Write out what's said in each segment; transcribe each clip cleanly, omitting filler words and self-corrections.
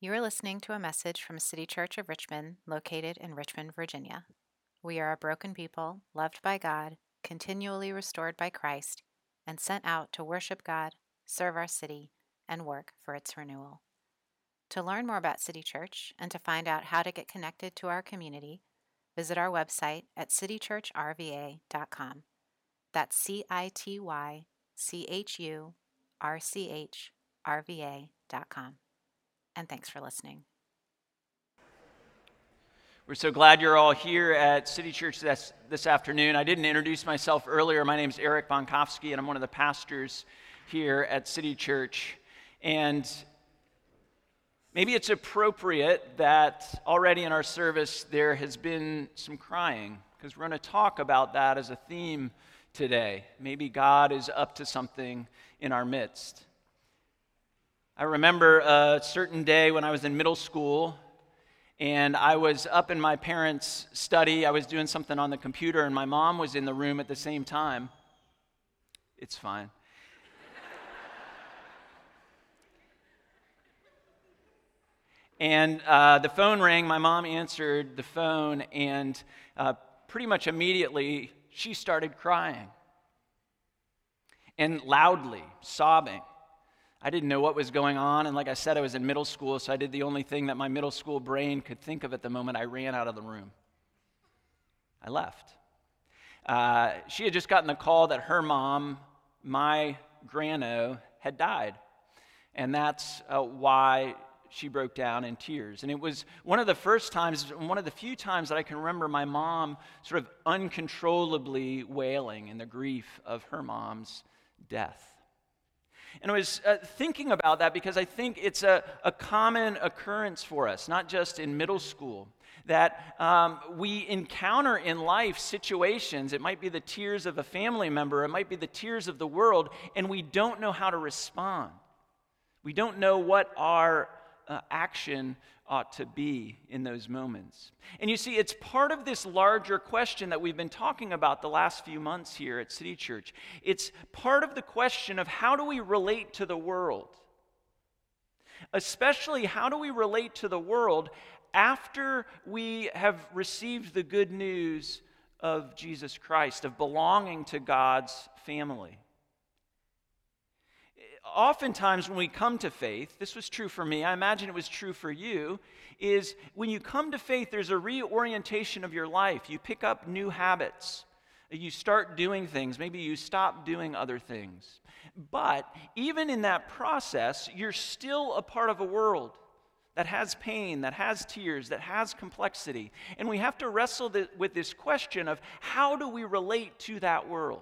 You are listening to a message from City Church of Richmond, located in Richmond, Virginia. We are a broken people, loved by God, continually restored by Christ, and sent out to worship God, serve our city, and work for its renewal. To learn more about City Church and to find out how to get connected to our community, visit our website at citychurchrva.com. That's citychurchrva.com. And thanks for listening. We're so glad you're all here at City Church this afternoon. I didn't introduce myself earlier. My name is Eric Bonkowski, and I'm one of the pastors here at City Church. And maybe it's appropriate that already in our service there has been some crying, because we're going to talk about that as a theme today. Maybe God is up to something in our midst. I remember a certain day when I was in middle school, and I was up in my parents' study. I was doing something on the computer, and my mom was in the room at the same time. It's fine. And the phone rang. My mom answered the phone, and pretty much immediately, she started crying. And loudly, sobbing. I didn't know what was going on, and like I said, I was in middle school, so I did the only thing that my middle school brain could think of at the moment. I ran out of the room. I left. She had just gotten the call that her mom, my grano, had died, and that's why she broke down in tears. And it was one of the few times that I can remember my mom sort of uncontrollably wailing in the grief of her mom's death. And I was thinking about that because I think it's a common occurrence for us, not just in middle school, that we encounter in life situations. It might be the tears of a family member, it might be the tears of the world, and we don't know how to respond. We don't know what our action ought to be in those moments. And you see, it's part of this larger question that we've been talking about the last few months here at City Church. It's part of the question of how do we relate to the world? Especially, how do we relate to the world after we have received the good news of Jesus Christ, of belonging to God's family? Oftentimes when we come to faith, this was true for me, I imagine it was true for you, is when you come to faith, there's a reorientation of your life. You pick up new habits. You start doing things. Maybe you stop doing other things. But even in that process, you're still a part of a world that has pain, that has tears, that has complexity. And we have to wrestle with this question of how do we relate to that world,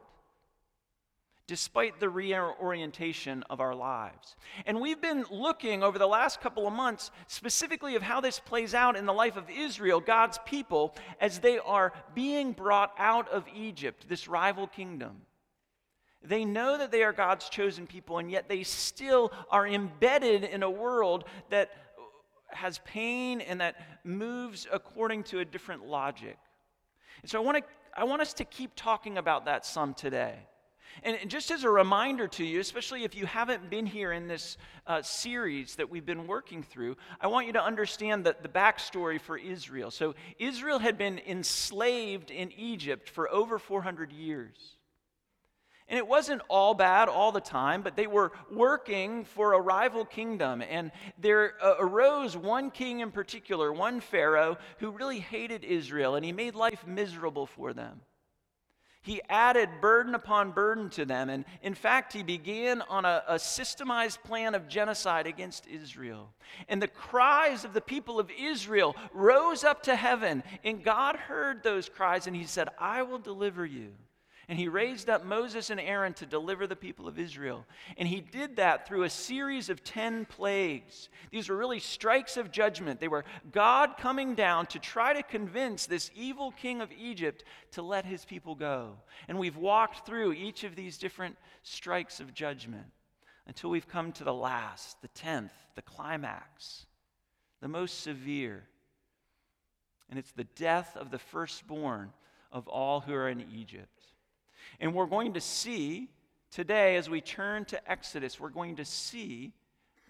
despite the reorientation of our lives. And we've been looking over the last couple of months specifically of how this plays out in the life of Israel, God's people, as they are being brought out of Egypt, this rival kingdom. They know that they are God's chosen people, and yet they still are embedded in a world that has pain and that moves according to a different logic. And so I want us to keep talking about that some today. And just as a reminder to you, especially if you haven't been here in this series that we've been working through, I want you to understand the backstory for Israel. So Israel had been enslaved in Egypt for over 400 years. And it wasn't all bad all the time, but they were working for a rival kingdom. And there arose one king in particular, one Pharaoh, who really hated Israel, and he made life miserable for them. He added burden upon burden to them, and in fact, he began on a systemized plan of genocide against Israel. And the cries of the people of Israel rose up to heaven, and God heard those cries, and he said, I will deliver you. And he raised up Moses and Aaron to deliver the people of Israel. And he did that through a series of 10 plagues. These were really strikes of judgment. They were God coming down to try to convince this evil king of Egypt to let his people go. And we've walked through each of these different strikes of judgment until we've come to the last, the 10th, the climax, the most severe. And it's the death of the firstborn of all who are in Egypt. And we're going to see today, as we turn to Exodus, we're going to see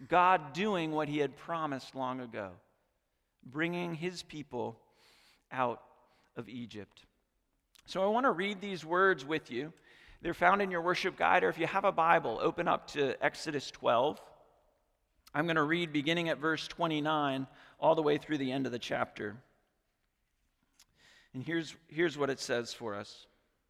God doing what he had promised long ago, bringing his people out of Egypt. So I want to read these words with you. They're found in your worship guide, or if you have a Bible, open up to Exodus 12. I'm going to read beginning at verse 29 all the way through the end of the chapter. And here's what it says for us.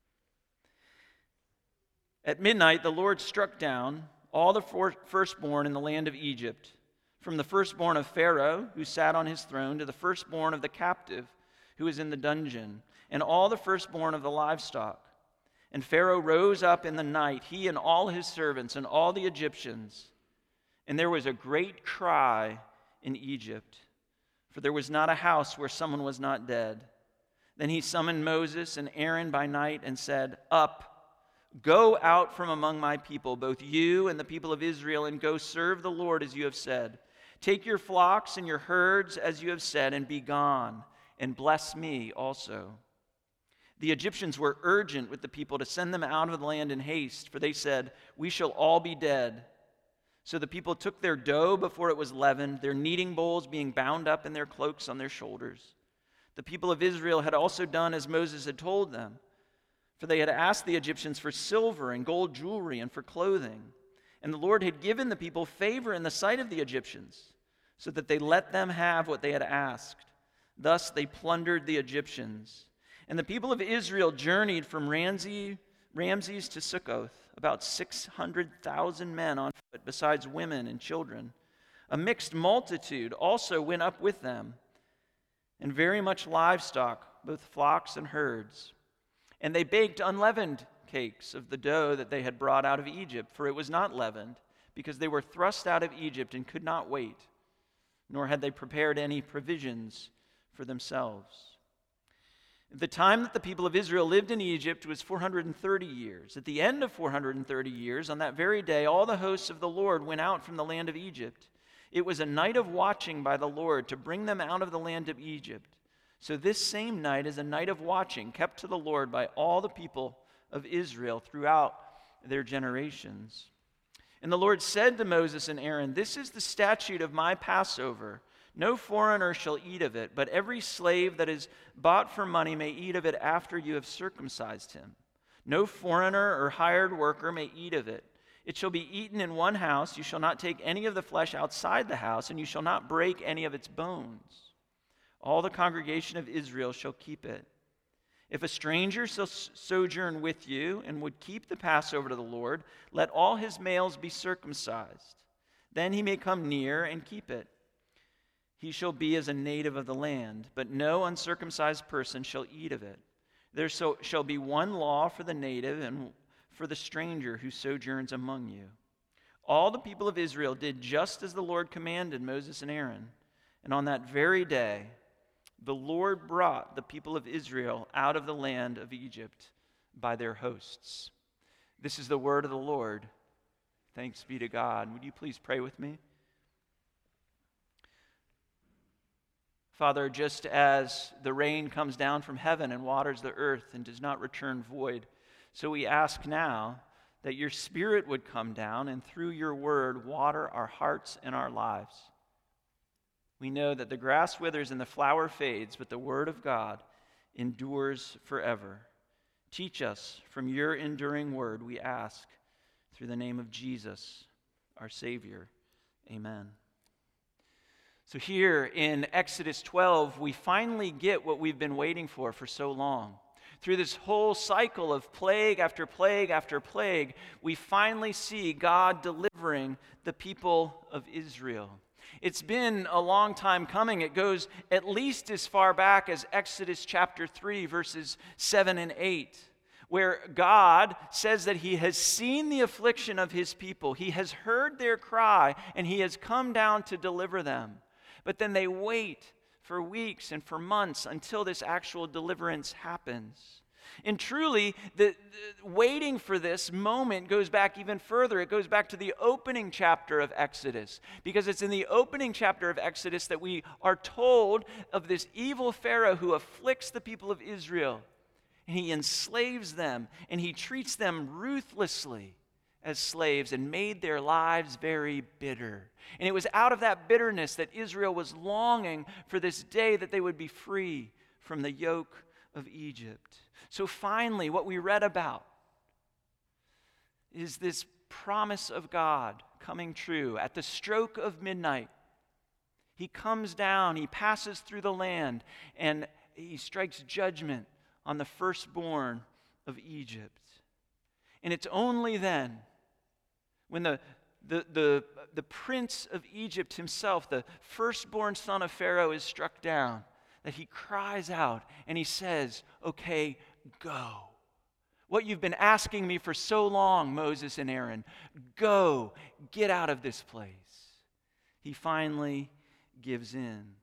At midnight, the Lord struck down all the firstborn in the land of Egypt, from the firstborn of Pharaoh, who sat on his throne, to the firstborn of the captive, who was in the dungeon, and all the firstborn of the livestock. And Pharaoh rose up in the night, he and all his servants and all the Egyptians. And there was a great cry in Egypt, for there was not a house where someone was not dead. Then he summoned Moses and Aaron by night and said, "Up, go out from among my people, both you and the people of Israel, and go serve the Lord as you have said. Take your flocks and your herds as you have said, and be gone, and bless me also." The Egyptians were urgent with the people to send them out of the land in haste, for they said, "We shall all be dead." So the people took their dough before it was leavened, their kneading bowls being bound up in their cloaks on their shoulders. The people of Israel had also done as Moses had told them, for they had asked the Egyptians for silver and gold jewelry and for clothing. And the Lord had given the people favor in the sight of the Egyptians, so that they let them have what they had asked. Thus they plundered the Egyptians. And the people of Israel journeyed from Ramses to Succoth, about 600,000 men on foot, besides women and children. A mixed multitude also went up with them, and very much livestock, both flocks and herds. And they baked unleavened cakes of the dough that they had brought out of Egypt, for it was not leavened, because they were thrust out of Egypt and could not wait, nor had they prepared any provisions for themselves. The time that the people of Israel lived in Egypt was 430 years. At the end of 430 years, on that very day, all the hosts of the Lord went out from the land of Egypt. It was a night of watching by the Lord to bring them out of the land of Egypt. So this same night is a night of watching kept to the Lord by all the people of Israel throughout their generations. And the Lord said to Moses and Aaron, "This is the statute of my Passover. No foreigner shall eat of it, but every slave that is bought for money may eat of it after you have circumcised him. No foreigner or hired worker may eat of it. It shall be eaten in one house. You shall not take any of the flesh outside the house, and you shall not break any of its bones. All the congregation of Israel shall keep it. If a stranger shall sojourn with you and would keep the Passover to the Lord, let all his males be circumcised. Then he may come near and keep it. He shall be as a native of the land, but no uncircumcised person shall eat of it. There shall be one law for the native and for the stranger who sojourns among you." All the people of Israel did just as the Lord commanded Moses and Aaron. And on that very day, the Lord brought the people of Israel out of the land of Egypt by their hosts. This is the word of the Lord. Thanks be to God. Would you please pray with me? Father, just as the rain comes down from heaven and waters the earth and does not return void, so we ask now that your Spirit would come down and through your word water our hearts and our lives. We know that the grass withers and the flower fades, but the word of God endures forever. Teach us from your enduring word, we ask, through the name of Jesus, our Savior. Amen. So here in Exodus 12, we finally get what we've been waiting for so long. Through this whole cycle of plague after plague after plague, we finally see God delivering the people of Israel. It's been a long time coming. It goes at least as far back as Exodus chapter 3, verses 7 and 8, where God says that he has seen the affliction of his people. He has heard their cry, and he has come down to deliver them. But then they wait for weeks and for months until this actual deliverance happens. And truly, the waiting for this moment goes back even further. It goes back to the opening chapter of Exodus, because it's in the opening chapter of Exodus that we are told of this evil Pharaoh who afflicts the people of Israel. And he enslaves them, and he treats them ruthlessly as slaves and made their lives very bitter. And it was out of that bitterness that Israel was longing for this day that they would be free from the yoke of Egypt. So finally, what we read about is this promise of God coming true. At the stroke of midnight, he comes down, he passes through the land, and he strikes judgment on the firstborn of Egypt. And it's only then, when the prince of Egypt himself, the firstborn son of Pharaoh, is struck down, that he cries out and he says, "Okay, go. What you've been asking me for so long, Moses and Aaron, go, get out of this place." He finally gives in.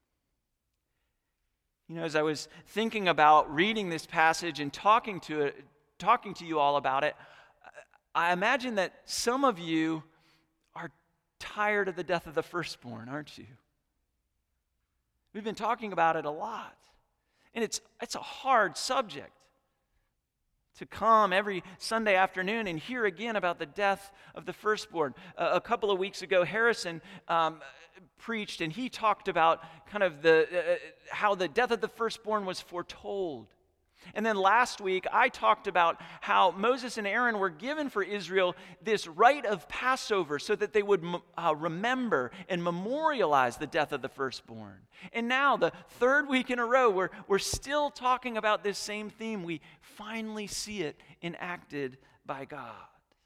You know, as I was thinking about reading this passage and talking to you all about it, I imagine that some of you are tired of the death of the firstborn, aren't you? We've been talking about it a lot. And it's a hard subject to come every Sunday afternoon and hear again about the death of the firstborn. A couple of weeks ago, Harrison preached, and he talked about kind of how the death of the firstborn was foretold. And then last week, I talked about how Moses and Aaron were given for Israel this rite of Passover so that they would remember and memorialize the death of the firstborn. And now, the third week in a row, we're still talking about this same theme. We finally see it enacted by God.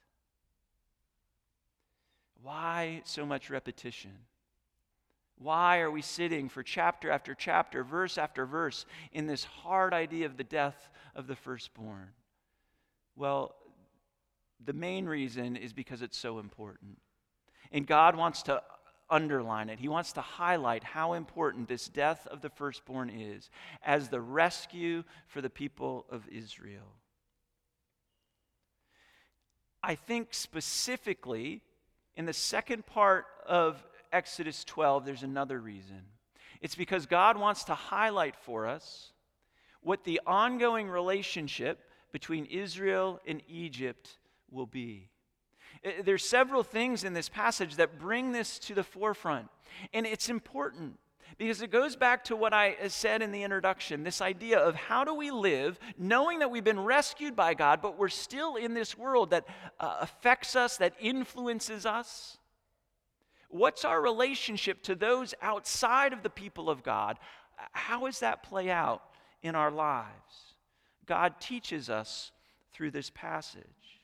Why so much repetition? Why are we sitting for chapter after chapter, verse after verse, in this hard idea of the death of the firstborn? Well, the main reason is because it's so important. And God wants to underline it. He wants to highlight how important this death of the firstborn is as the rescue for the people of Israel. I think specifically in the second part of Exodus 12, there's another reason. It's because God wants to highlight for us what the ongoing relationship between Israel and Egypt will be. There's several things in this passage that bring this to the forefront. And it's important because it goes back to what I said in the introduction, this idea of how do we live knowing that we've been rescued by God, but we're still in this world that affects us, that influences us. What's our relationship to those outside of the people of God? How does that play out in our lives? God teaches us through this passage.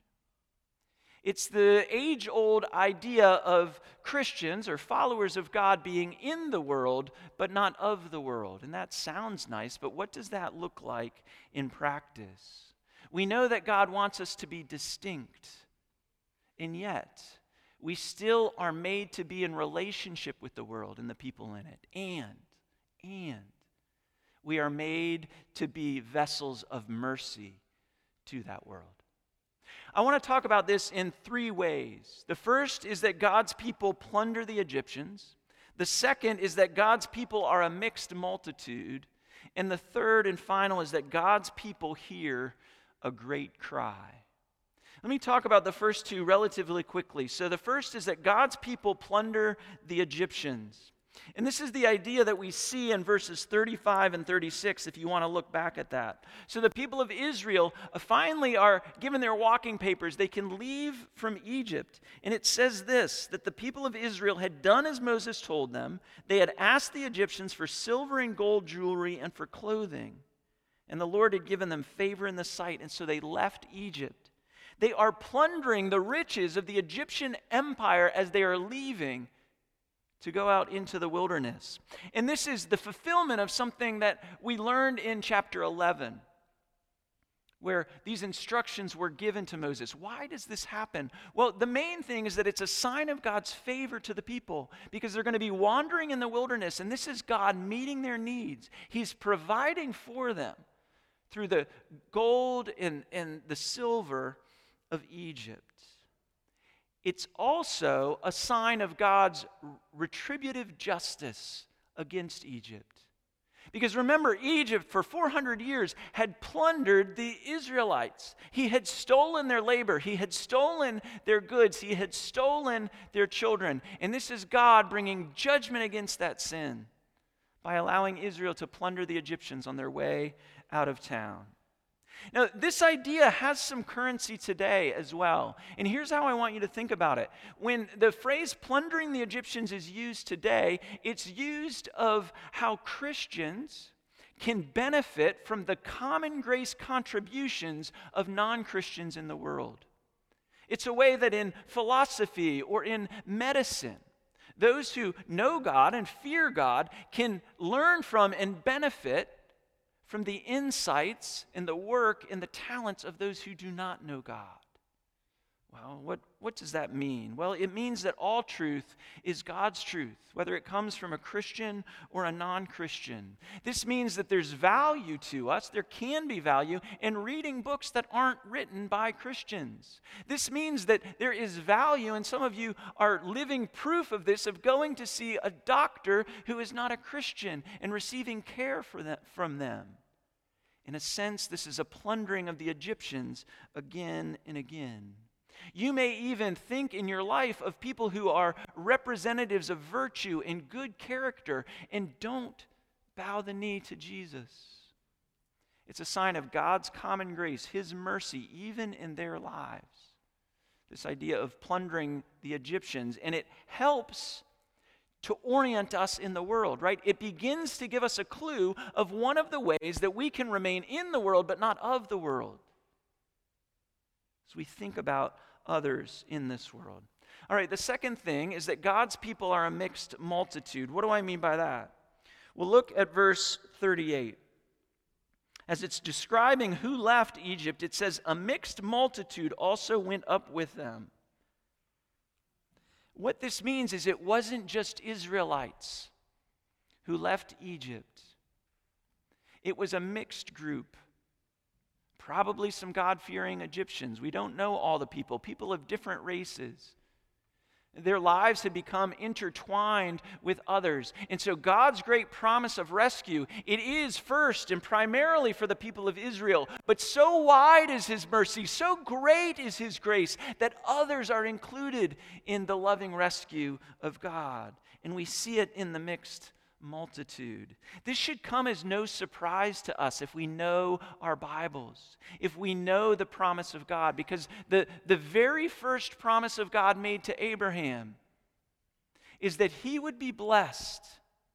It's the age-old idea of Christians or followers of God being in the world, but not of the world. And that sounds nice, but what does that look like in practice? We know that God wants us to be distinct, and yet we still are made to be in relationship with the world and the people in it. And we are made to be vessels of mercy to that world. I want to talk about this in three ways. The first is that God's people plunder the Egyptians. The second is that God's people are a mixed multitude. And the third and final is that God's people hear a great cry. Let me talk about the first two relatively quickly. So the first is that God's people plunder the Egyptians. And this is the idea that we see in verses 35 and 36, if you want to look back at that. So the people of Israel finally are given their walking papers. They can leave from Egypt. And it says this, that the people of Israel had done as Moses told them. They had asked the Egyptians for silver and gold jewelry and for clothing. And the Lord had given them favor in the sight, and so they left Egypt. They are plundering the riches of the Egyptian empire as they are leaving to go out into the wilderness. And this is the fulfillment of something that we learned in chapter 11, where these instructions were given to Moses. Why does this happen? Well, the main thing is that it's a sign of God's favor to the people because they're going to be wandering in the wilderness, and this is God meeting their needs. He's providing for them through the gold and the silver of Egypt. It's also a sign of God's retributive justice against Egypt. Because remember, Egypt for 400 years had plundered the Israelites. He had stolen their labor. He had stolen their goods. He had stolen their children. And this is God bringing judgment against that sin by allowing Israel to plunder the Egyptians on their way out of town. Now, this idea has some currency today as well. And here's how I want you to think about it. When the phrase plundering the Egyptians is used today, it's used of how Christians can benefit from the common grace contributions of non-Christians in the world. It's a way that in philosophy or in medicine, those who know God and fear God can learn from and benefit from the insights and the work and the talents of those who do not know God. Well, what does that mean? Well, it means that all truth is God's truth, whether it comes from a Christian or a non-Christian. This means that there's value to us, there can be value in reading books that aren't written by Christians. This means that there is value, and some of you are living proof of this, of going to see a doctor who is not a Christian and receiving care from them. In a sense, this is a plundering of the Egyptians again and again. You may even think in your life of people who are representatives of virtue and good character and don't bow the knee to Jesus. It's a sign of God's common grace, His mercy, even in their lives. This idea of plundering the Egyptians, and it helps to orient us in the world, right? It begins to give us a clue of one of the ways that we can remain in the world but not of the world, as we think about others in this world. All right, the second thing is that God's people are a mixed multitude. What do I mean by that? Well, look at verse 38. As it's describing who left Egypt, it says, "A mixed multitude also went up with them." What this means is it wasn't just Israelites who left Egypt. It was a mixed group. Probably some God-fearing Egyptians. We don't know all the people of different races. Their lives had become intertwined with others. And so God's great promise of rescue, it is first and primarily for the people of Israel. But so wide is His mercy, so great is His grace, that others are included in the loving rescue of God. And we see it in the mixed multitude. This should come as no surprise to us if we know our Bibles, if we know the promise of God, because the very first promise of God made to Abraham is that he would be blessed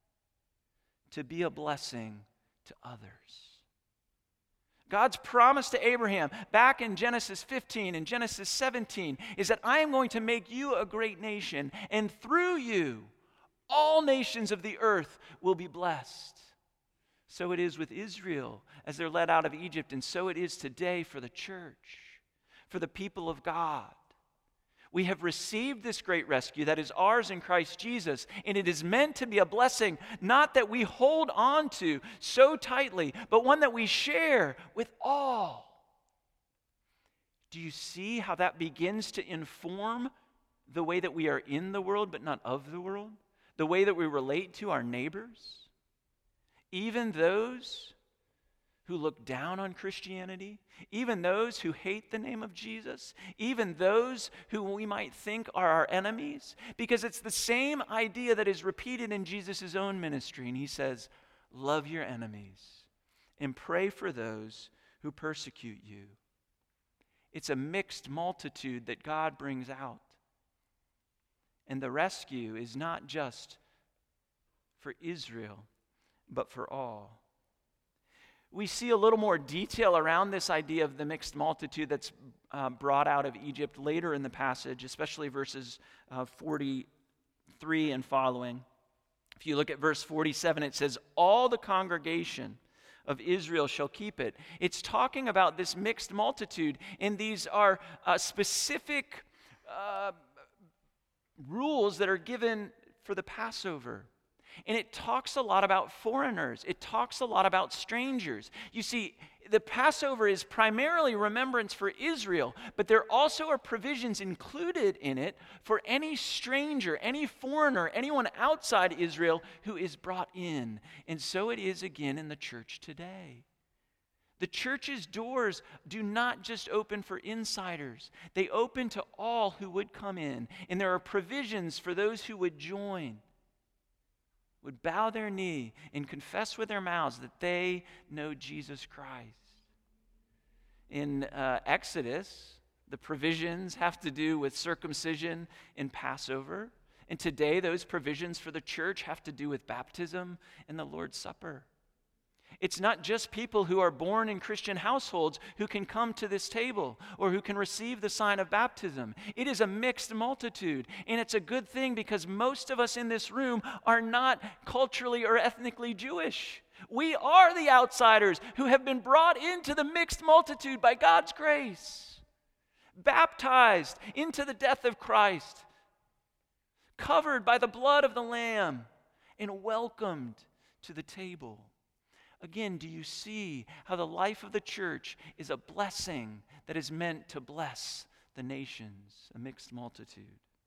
to be a blessing to others. God's promise to Abraham back in Genesis 15 and Genesis 17 is that I am going to make you a great nation, and through you all nations of the earth will be blessed. So it is with Israel as they're led out of Egypt, and so it is today for the church, for the people of God. We have received this great rescue that is ours in Christ Jesus, and it is meant to be a blessing, not that we hold on to so tightly, but one that we share with all. Do you see how that begins to inform the way that we are in the world but not of the world? The way that we relate to our neighbors, even those who look down on Christianity, even those who hate the name of Jesus, even those who we might think are our enemies, because it's the same idea that is repeated in Jesus' own ministry. And He says, love your enemies and pray for those who persecute you. It's a mixed multitude that God brings out. And the rescue is not just for Israel, but for all. We see a little more detail around this idea of the mixed multitude that's brought out of Egypt later in the passage, especially verses 43 and following. If you look at verse 47, it says, all the congregation of Israel shall keep it. It's talking about this mixed multitude, and these are specific rules that are given for the Passover. And it talks a lot about foreigners. It talks a lot about strangers. You see, the Passover is primarily remembrance for Israel, but there also are provisions included in it for any stranger, any foreigner, anyone outside Israel who is brought in. And so it is again in the church today. The church's doors do not just open for insiders. They open to all who would come in. And there are provisions for those who would join, would bow their knee and confess with their mouths that they know Jesus Christ. In Exodus, the provisions have to do with circumcision and Passover. And today, those provisions for the church have to do with baptism and the Lord's Supper. It's not just people who are born in Christian households who can come to this table or who can receive the sign of baptism. It is a mixed multitude, and it's a good thing because most of us in this room are not culturally or ethnically Jewish. We are the outsiders who have been brought into the mixed multitude by God's grace, baptized into the death of Christ, covered by the blood of the Lamb, and welcomed to the table. Again, do you see how the life of the church is a blessing that is meant to bless the nations, a mixed multitude?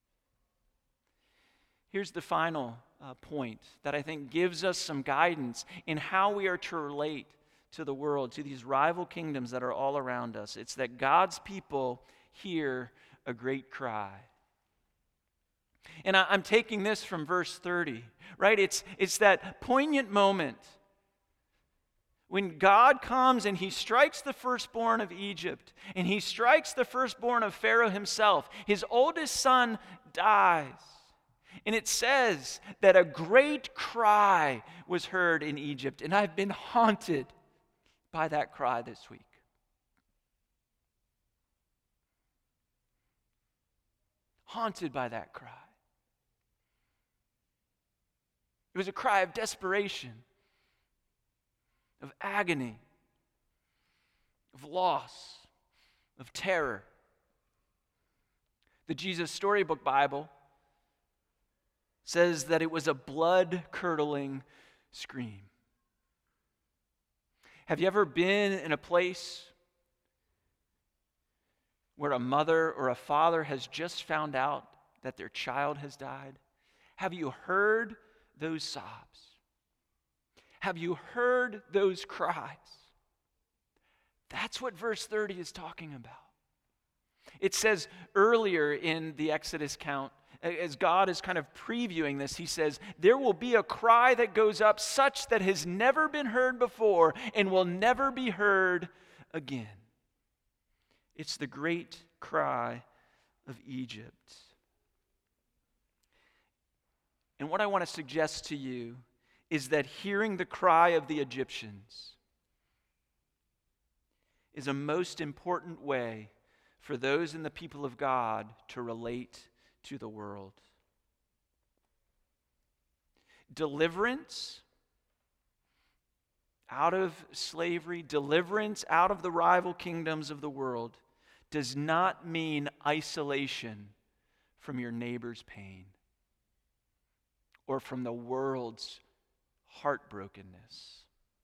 Here's the final point that I think gives us some guidance in how we are to relate to the world, to these rival kingdoms that are all around us. It's that God's people hear a great cry. And I'm taking this from verse 30, right? It's that poignant moment when God comes and he strikes the firstborn of Egypt, and he strikes the firstborn of Pharaoh himself. His oldest son dies. And it says that a great cry was heard in Egypt. And I've been haunted by that cry this week. Haunted by that cry. It was a cry of desperation, of agony, of loss, of terror. The Jesus Storybook Bible says that it was a blood-curdling scream. Have you ever been in a place where a mother or a father has just found out that their child has died? Have you heard those sobs? Have you heard those cries? That's what verse 30 is talking about. It says earlier in the Exodus count, as God is kind of previewing this, he says, there will be a cry that goes up such that has never been heard before and will never be heard again. It's the great cry of Egypt. And what I want to suggest to you is that hearing the cry of the Egyptians is a most important way for those in the people of God to relate to the world. Deliverance out of slavery, deliverance out of the rival kingdoms of the world does not mean isolation from your neighbor's pain or from the world's heartbrokenness.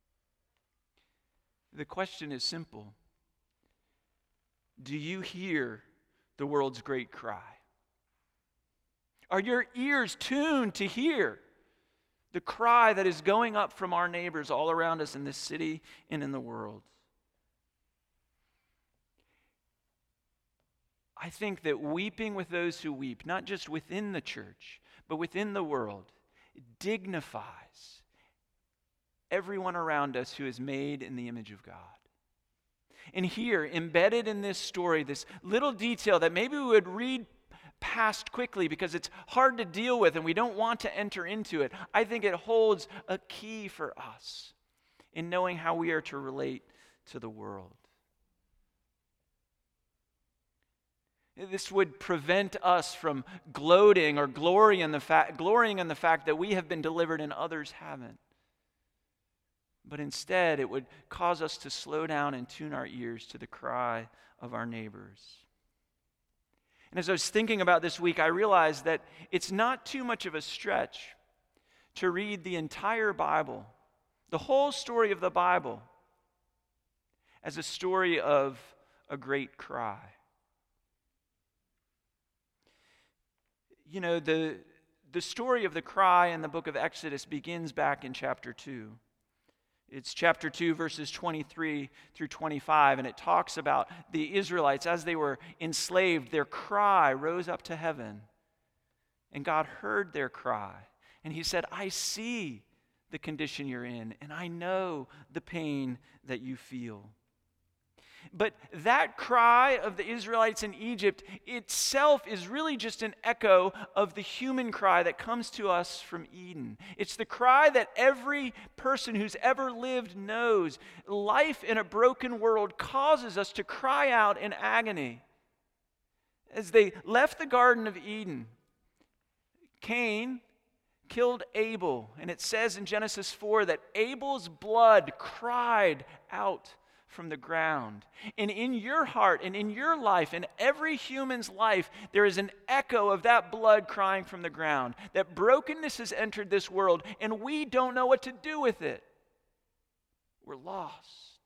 The question is simple. Do you hear the world's great cry? Are your ears tuned to hear the cry that is going up from our neighbors all around us in this city and in the world? I think that weeping with those who weep, not just within the church, but within the world, dignifies everyone around us who is made in the image of God. And here, embedded in this story, this little detail that maybe we would read past quickly because it's hard to deal with and we don't want to enter into it, I think it holds a key for us in knowing how we are to relate to the world. This would prevent us from gloating or glorying in the fact that we have been delivered and others haven't. But instead, it would cause us to slow down and tune our ears to the cry of our neighbors. And as I was thinking about this week, I realized that it's not too much of a stretch to read the entire Bible, the whole story of the Bible, as a story of a great cry. You know, the story of the cry in the book of Exodus begins back in chapter 2. It's chapter 2, verses 23 through 25, and it talks about the Israelites as they were enslaved. Their cry rose up to heaven, and God heard their cry. And he said, I see the condition you're in, and I know the pain that you feel. But that cry of the Israelites in Egypt itself is really just an echo of the human cry that comes to us from Eden. It's the cry that every person who's ever lived knows. Life in a broken world causes us to cry out in agony. As they left the Garden of Eden, Cain killed Abel, and it says in Genesis 4 that Abel's blood cried out from the ground. And in your heart and in your life, in every human's life, there is an echo of that blood crying from the ground. That brokenness has entered this world, and we don't know what to do with it. We're lost.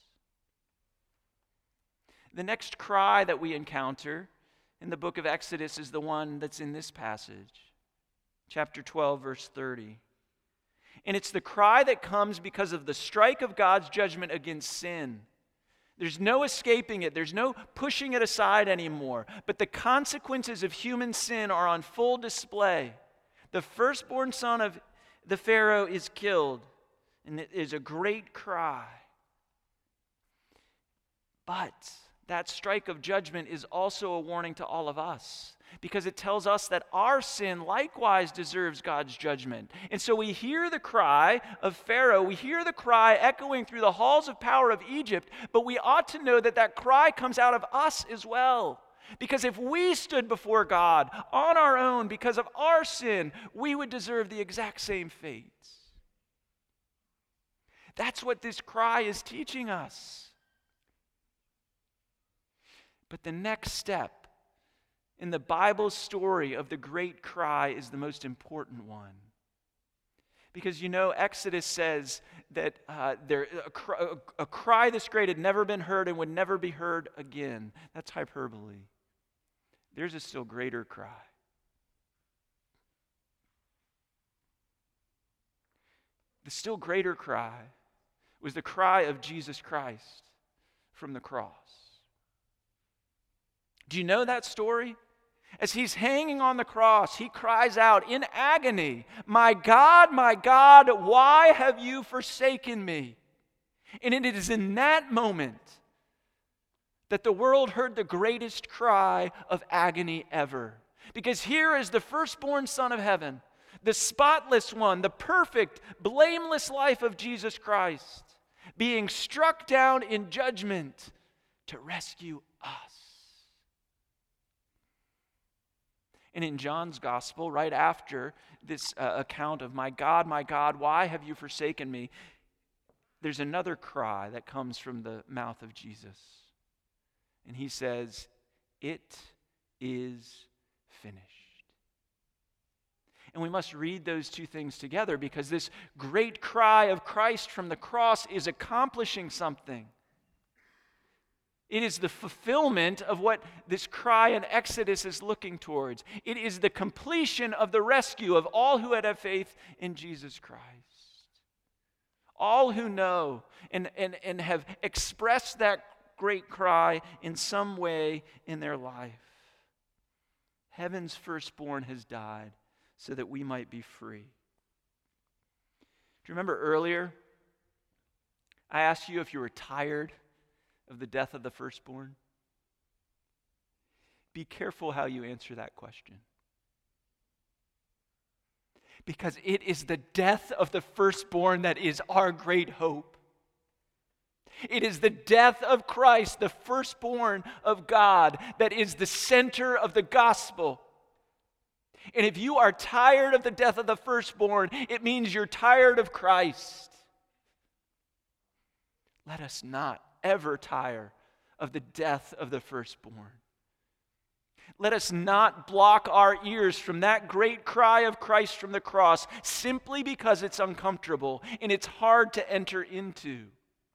The next cry that we encounter in the book of Exodus is the one that's in this passage. Chapter 12, verse 30. And it's the cry that comes because of the strike of God's judgment against sin. There's no escaping it. There's no pushing it aside anymore. But the consequences of human sin are on full display. The firstborn son of the Pharaoh is killed, and it is a great cry. But that strike of judgment is also a warning to all of us, because it tells us that our sin likewise deserves God's judgment. And so we hear the cry of Pharaoh, we hear the cry echoing through the halls of power of Egypt, but we ought to know that that cry comes out of us as well. Because if we stood before God on our own because of our sin, we would deserve the exact same fate. That's what this cry is teaching us. But the next step in the Bible's story of the great cry is the most important one. Because you know, Exodus says that a cry this great had never been heard and would never be heard again. That's hyperbole. There's a still greater cry. The still greater cry was the cry of Jesus Christ from the cross. Do you know that story? As he's hanging on the cross, he cries out in agony, my God, why have you forsaken me?" And it is in that moment that the world heard the greatest cry of agony ever. Because here is the firstborn Son of heaven, the spotless one, the perfect, blameless life of Jesus Christ, being struck down in judgment to rescue us. And in John's gospel, right after this account of my God, why have you forsaken me?" there's another cry that comes from the mouth of Jesus. And he says, "It is finished." And we must read those two things together, because this great cry of Christ from the cross is accomplishing something. It is the fulfillment of what this cry in Exodus is looking towards. It is the completion of the rescue of all who had faith in Jesus Christ. All who know and have expressed that great cry in some way in their life. Heaven's firstborn has died so that we might be free. Do you remember earlier I asked you if you were tired of the death of the firstborn? Be careful how you answer that question. Because it is the death of the firstborn that is our great hope. It is the death of Christ, the firstborn of God, that is the center of the gospel. And if you are tired of the death of the firstborn, it means you're tired of Christ. Let us not ever tire of the death of the firstborn. Let us not block our ears from that great cry of Christ from the cross simply because it's uncomfortable and it's hard to enter into.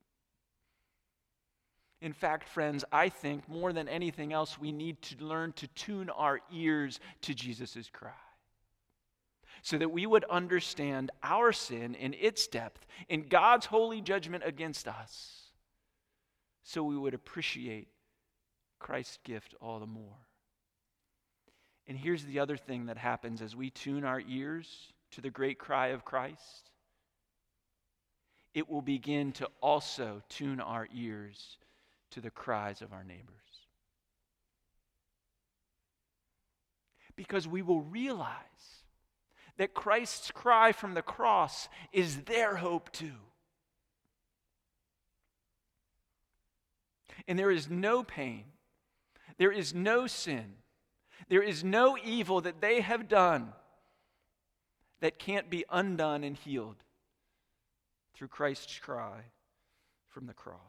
In fact, friends, I think more than anything else, we need to learn to tune our ears to Jesus' cry so that we would understand our sin in its depth and God's holy judgment against us, so we would appreciate Christ's gift all the more. And here's the other thing that happens as we tune our ears to the great cry of Christ. It will begin to also tune our ears to the cries of our neighbors. Because we will realize that Christ's cry from the cross is their hope too. And there is no pain, there is no sin, there is no evil that they have done that can't be undone and healed through Christ's cry from the cross.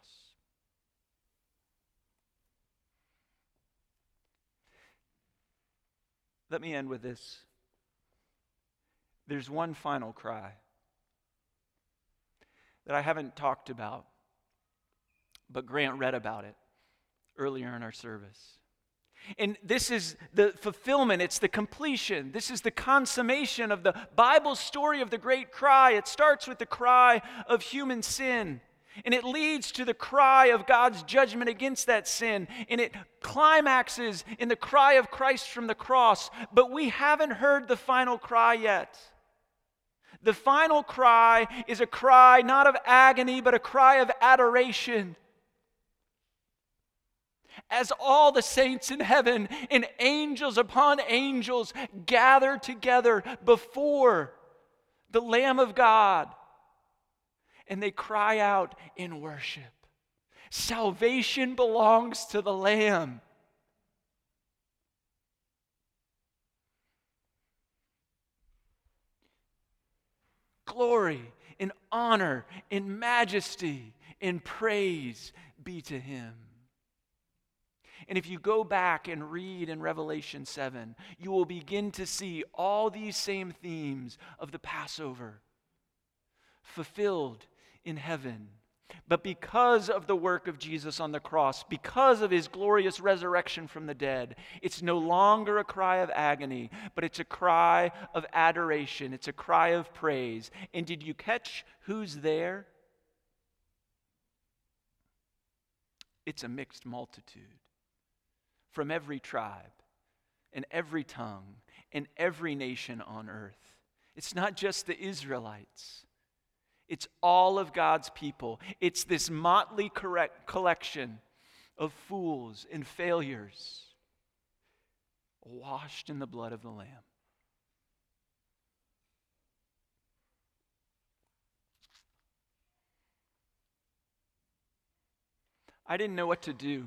Let me end with this. There's one final cry that I haven't talked about, but Grant read about it earlier in our service. And this is the fulfillment, it's the completion. This is the consummation of the Bible story of the great cry. It starts with the cry of human sin, and it leads to the cry of God's judgment against that sin, and it climaxes in the cry of Christ from the cross. But we haven't heard the final cry yet. The final cry is a cry not of agony, but a cry of adoration. As all the saints in heaven and angels upon angels gather together before the Lamb of God, and they cry out in worship. Salvation belongs to the Lamb. Glory and honor and majesty and praise be to him. And if you go back and read in Revelation 7, you will begin to see all these same themes of the Passover fulfilled in heaven. But because of the work of Jesus on the cross, because of his glorious resurrection from the dead, it's no longer a cry of agony, but it's a cry of adoration. It's a cry of praise. And did you catch who's there? It's a mixed multitude from every tribe and every tongue and every nation on earth. It's not just the Israelites. It's all of God's people. It's this motley collection of fools and failures washed in the blood of the Lamb. I didn't know what to do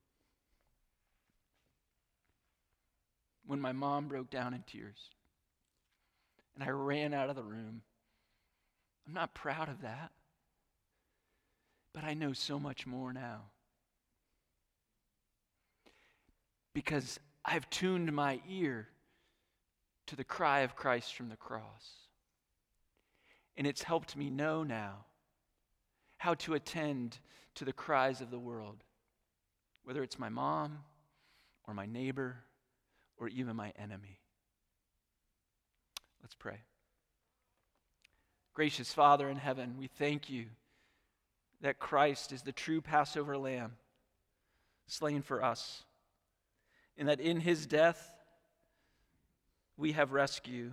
when my mom broke down in tears and I ran out of the room. I'm not proud of that, but I know so much more now because I've tuned my ear to the cry of Christ from the cross, and it's helped me know now how to attend to the cries of the world, whether it's my mom or my neighbor or even my enemy. Let's pray. Gracious Father in heaven, we thank you that Christ is the true Passover lamb slain for us, and that in his death we have rescue.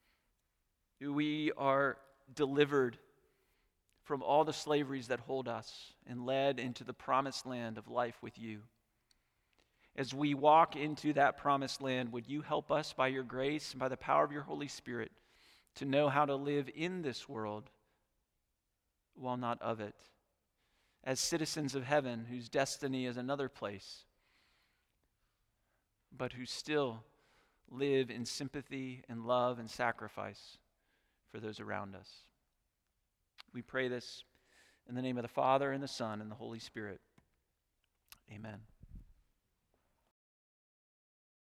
We are delivered from all the slaveries that hold us and led into the promised land of life with you. As we walk into that promised land, would you help us by your grace and by the power of your Holy Spirit to know how to live in this world while not of it, as citizens of heaven whose destiny is another place, but who still live in sympathy and love and sacrifice for those around us. We pray this in the name of the Father and the Son and the Holy Spirit. Amen.